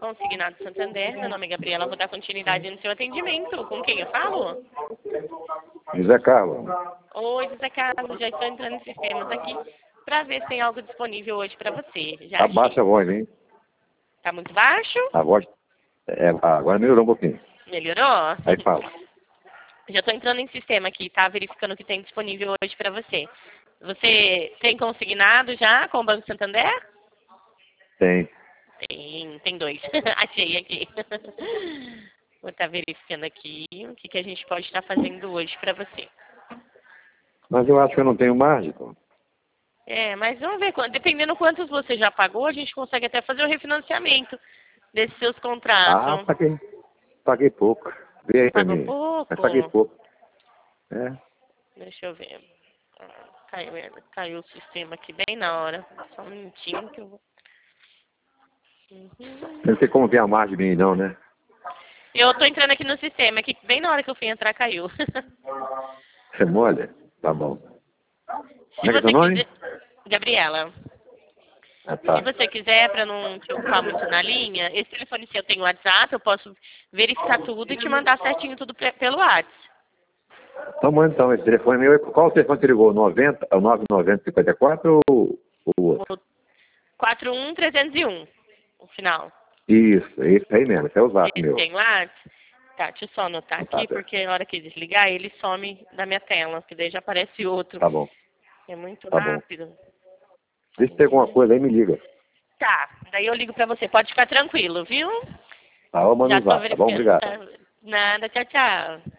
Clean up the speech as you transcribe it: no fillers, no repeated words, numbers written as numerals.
Consignado Santander, meu nome é Gabriela, vou dar continuidade no seu atendimento. Com quem eu falo? José Carlos. Oi, José Carlos, já estou entrando em sistemas aqui para ver se tem algo disponível hoje para você. Já Abaixa a voz, hein? Tá muito baixo? A voz. Agora melhorou um pouquinho. Melhorou? Aí fala. Já estou entrando em sistema aqui, tá? Verificando o que tem disponível hoje para você. Você tem consignado já com o Banco Santander? Tem. Tem dois. Achei aqui. Vou estar verificando aqui o que a gente pode estar fazendo hoje para você. Mas eu acho que eu não tenho margem, pô. Mas vamos ver. Dependendo quantos você já pagou, a gente consegue até fazer o refinanciamento desses seus contratos. Paguei pouco. Vê aí pra Pagou mim. pouco? Mas paguei pouco. Deixa eu ver. Caiu o sistema aqui bem na hora. Só um minutinho que eu vou... Não tem como ver a margem bem não, né? Eu tô entrando aqui no sistema, que bem na hora que eu fui entrar caiu. Você molha? Tá bom. Se Como é que é você seu nome? quiser... Gabriela. Tá. Se você quiser, para não te ocupar muito na linha, esse telefone seu tem WhatsApp, eu posso verificar tudo e te mandar certinho tudo pelo WhatsApp. Tá bom então, esse telefone meu. Qual o telefone que você ligou? 90, é o 99054 ou o outro? O 41301, o final. Isso, é esse aí mesmo, esse é o zap Esse meu. tem WhatsApp? Tá, deixa eu só anotar aqui, porque na hora que desligar, ele some da minha tela, porque daí já aparece outro. Tá bom. É muito Tá bom. rápido. Se tem alguma coisa aí, me liga. Tá, daí eu ligo pra você. Pode ficar tranquilo, viu? Tá, eu mando Já o tô zap, tá bom? verificando. Obrigado. Tá? Nada, tchau, tchau.